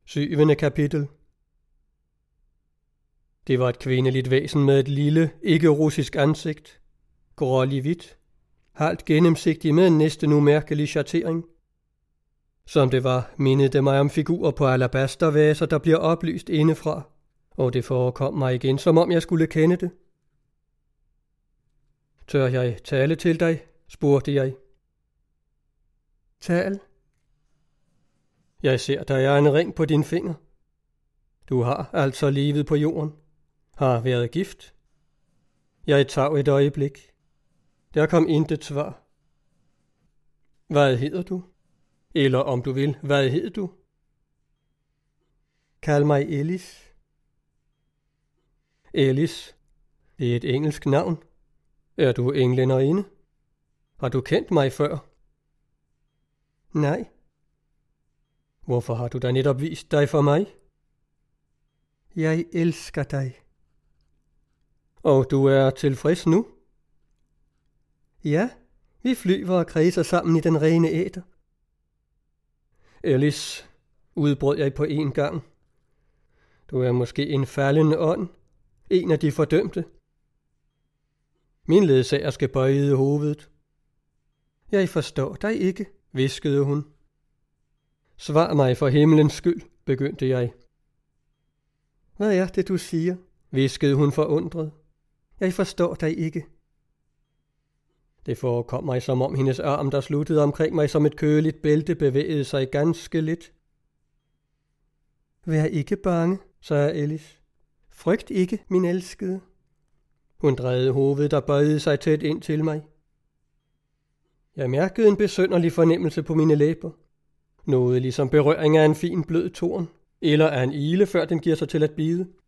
7. kapitel. Det var et kvindeligt væsen med et lille, ikke-russisk ansigt, grålig hvidt, halvt gennemsigtig med en næsten umærkelig schattering. Som det var, mindede det mig om figurer på alabastervaser, der bliver oplyst indefra, og det forekom mig igen, som om jeg skulle kende det. Tør jeg tale til dig? Spurgte jeg. Tal. Jeg ser, der er en ring på din finger. Du har altså levet på jorden. Har været gift. Jeg tager et øjeblik. Der kom intet svar. Hvad hedder du? Eller om du vil, hvad hedder du? Kald mig Ellis. Ellis, det er et engelsk navn. Er du englænderinde? Har du kendt mig før? Nej. Hvorfor har du da netop vist dig for mig? Jeg elsker dig. Og du er tilfreds nu? Ja, vi flyver og kredser sammen i den rene æter. Ellis, udbrød jeg på en gang. Du er måske en faldende ånd, en af de fordømte. Min ledsagerske bøjede hovedet. Jeg forstår dig ikke, hviskede hun. Svar mig for himlens skyld, begyndte jeg. Hvad er det, du siger? Hviskede hun forundret. Jeg forstår dig ikke. Det forekom mig, som om hendes arm, der sluttede omkring mig som et køligt bælte, bevægede sig ganske lidt. Vær ikke bange, sagde Ellis. Frygt ikke, min elskede. Hun drejede hovedet og bøjede sig tæt ind til mig. Jeg mærkede en besynderlig fornemmelse på mine læber. Noget ligesom berøring af en fin blød torn, eller af en ile, før den giver sig til at bide.